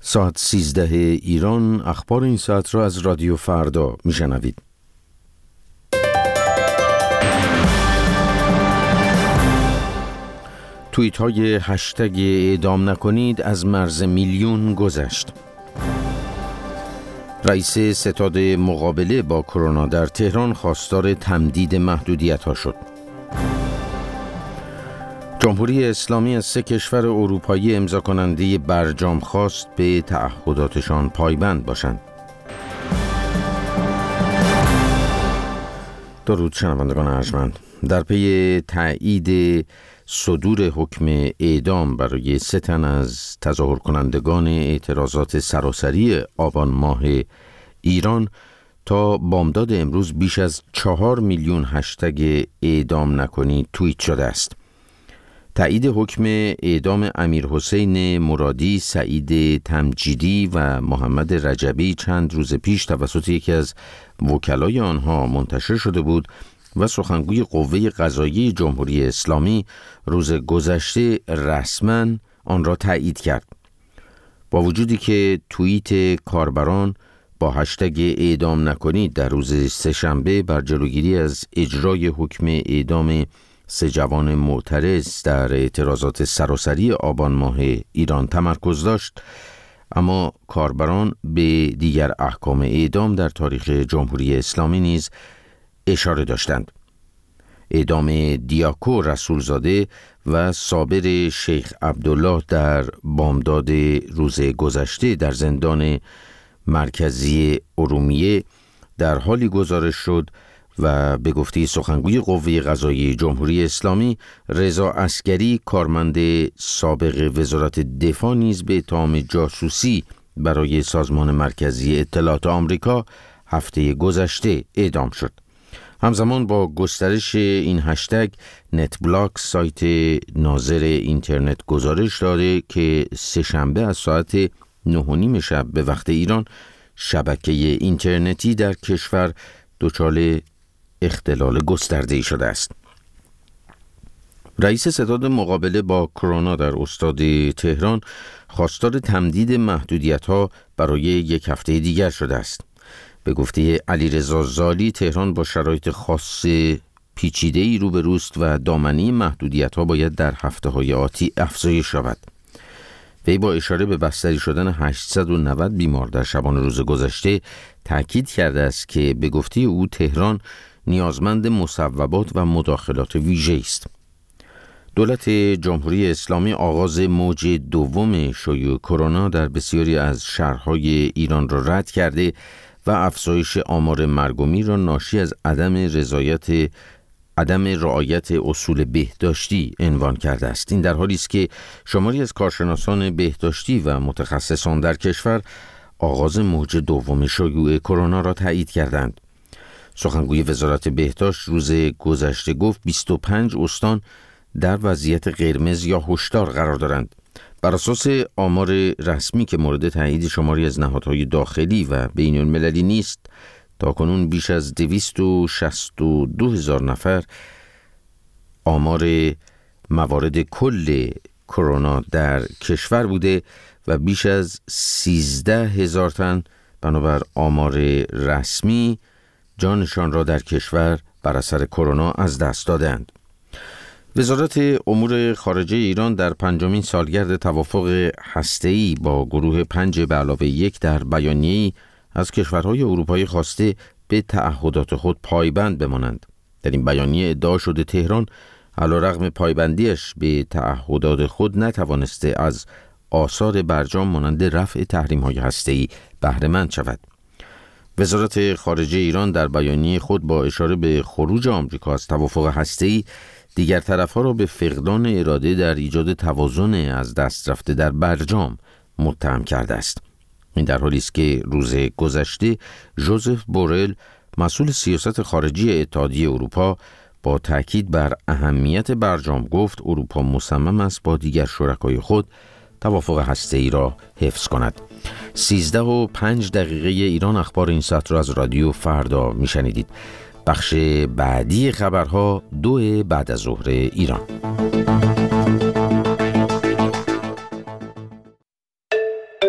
ساعت 13 ایران. اخبار این ساعت را از رادیو فردا میشنوید. توییت های هشتگ اعدام نکنید از مرز میلیون گذشت. رئیس ستاد مقابله با کرونا در تهران خواستار تمدید محدودیت ها شد. جمهوری اسلامی از 3 کشور اروپایی امضا کننده برجام خواست به تعهداتشان پایبند باشند. درود شنوندگان ارجمند. در پی تایید صدور حکم اعدام برای 3 تن از تظاهر کنندگان اعتراضات سراسری آبان ماه ایران، تا بامداد امروز بیش از 4 میلیون هشتگ اعدام نکنید توییت شده است. تایید حکم اعدام امیرحسین مرادی، سعید تمجیدی و محمد رجبی چند روز پیش توسط یکی از وکلای آنها منتشر شده بود و سخنگوی قوه قضاییه جمهوری اسلامی روز گذشته رسما آن را تایید کرد. با وجودی که توییت کاربران با هشتگ اعدام نکنید در روز سه‌شنبه بر جلوگیری از اجرای حکم اعدام 3 جوان معترض در اعتراضات سراسری آبان ماه ایران تمرکز داشت، اما کاربران به دیگر احکام اعدام در تاریخ جمهوری اسلامی نیز اشاره داشتند. اعدام دیاکو رسولزاده و صابر شیخ عبدالله در بامداد روز گذشته در زندان مرکزی ارومیه در حالی گزارش شد و به گفته سخنگوی قوه قضاییه جمهوری اسلامی، رضا عسگری کارمند سابق وزارت دفاع نیز به اتهام جاسوسی برای سازمان مرکزی اطلاعات آمریکا هفته گذشته اعدام شد. همزمان با گسترش این هشتگ، نتبلاک سایت ناظر اینترنت گزارش داده که سه‌شنبه از ساعت 9:30 شب به وقت ایران شبکه اینترنتی در کشور دچار اختلال گسترده‌ای شده است. رئیس ستاد مقابله با کرونا در استاد تهران خواستار تمدید محدودیت‌ها برای 1 هفته دیگر شده است. به گفته علیرضا زالی، تهران با شرایط خاص پیچیده‌ای روبروست و دامنه محدودیت‌ها باید در هفته‌های آتی افزایش یابد. وی با اشاره به بستری شدن 890 بیمار در شبان روز گذشته تأکید کرده است که به گفته او تهران نیازمند مصوبات و مداخلات ویژه است. دولت جمهوری اسلامی آغاز موج دوم شیوع کرونا در بسیاری از شهرهای ایران را رد کرده و افزایش آمار مرگ و میر را ناشی از عدم رعایت اصول بهداشتی عنوان کرده است. این در حالی است که شماری از کارشناسان بهداشتی و متخصصان در کشور آغاز موج دوم شیوع کرونا را تایید کردند. سخنگوی وزارت بهداشت روز گذشته گفت 25 استان در وضعیت قرمز یا هشدار قرار دارند. بر اساس آمار رسمی که مورد تایید شماری از نهادهای داخلی و بین‌المللی نیست، تاکنون بیش از 262,000 نفر آمار موارد کل کرونا در کشور بوده و بیش از 13,000 تن بنابر آمار رسمی جانشان را در کشور بر اثر کرونا از دست دادند. وزارت امور خارجه ایران در 5مین سالگرد توافق هسته‌ای با گروه 5+1 در بیانیه‌ای از کشورهای اروپایی خواسته به تعهدات خود پایبند بمانند. در این بیانیه ادعا شده تهران علیرغم پایبندیش به تعهدات خود نتوانسته از آثار برجام مانند رفع تحریم‌های هسته‌ای بهره مند شود. وزارت خارجه ایران در بیانیه خود با اشاره به خروج آمریکا از توافق هسته‌ای دیگر طرف‌ها را به فقدان اراده در ایجاد توازن از دست رفته در برجام متهم کرده است. این در حالی است که روز گذشته ژوزف بورل، مسئول سیاست خارجی اتحادیه اروپا، با تاکید بر اهمیت برجام گفت اروپا مصمم است با دیگر شرکای خود توافق هسته‌ای را حفظ کند. 13:05 ایران. اخبار این ساعت را از رادیو فردا میشنیدید. بخش بعدی خبرها 2 بعد از ظهر ایران.